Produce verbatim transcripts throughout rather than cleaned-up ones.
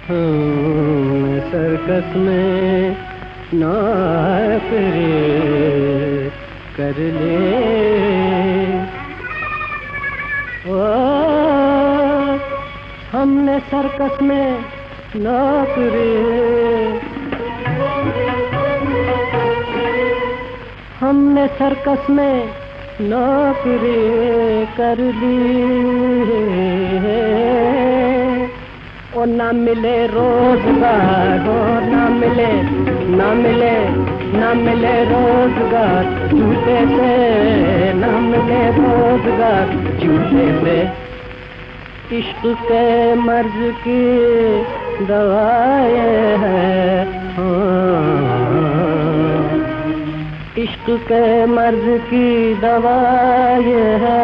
हम सर्कस में नौकरी कर ले। ओ हमने सर्कस में नौकरी हमने सर्कस में नौकरी कर ली। ओ ना मिले रोजगार, हो ना मिले ना मिले ना मिले रोजगार झूठे से, ना मिले रोजगार झूठे से। इश्क के मर्ज की दवाएं है, इश्क के मर्ज की दवाएं है।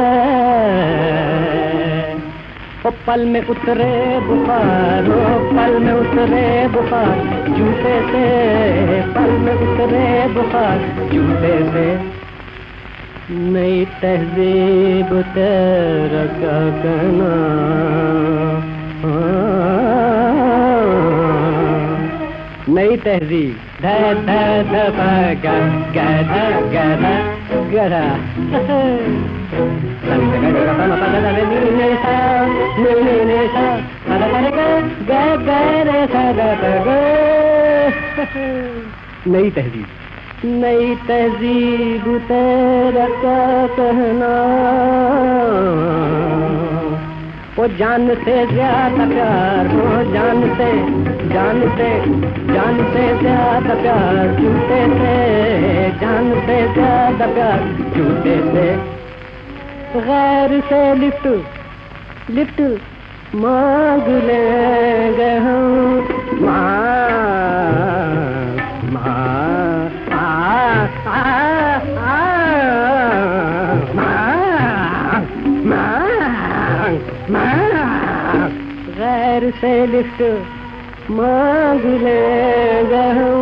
ओ पल में उतरे बुखार, ओ पल में उतरे बुखार झूठे से, पल में उतरे बुखार झूठे से। नई तहजीब तेरा क्या कहना, नई तहजीब ध ध ध प ग ग ध ग ध ग ध नई तहजीब, नई तहजीब तेरा क्या कहना। वो जान से ज्यादा प्यार, वो जान से जान से जान से ज्यादा प्यार झूठे से, जान से ज्यादा प्यार झूठे से। गैर से लिफ्ट लिफ्ट मांग लेंगे हम, गैर से लिफ्ट मांग लेंगे हम।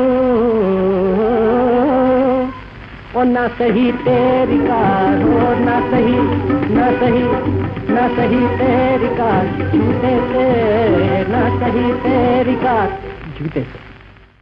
और ना सही तेरी कार, हो ना सही ना सही ना सही तेरी कार झूठे से, ना सही तेरी कार झूठे से।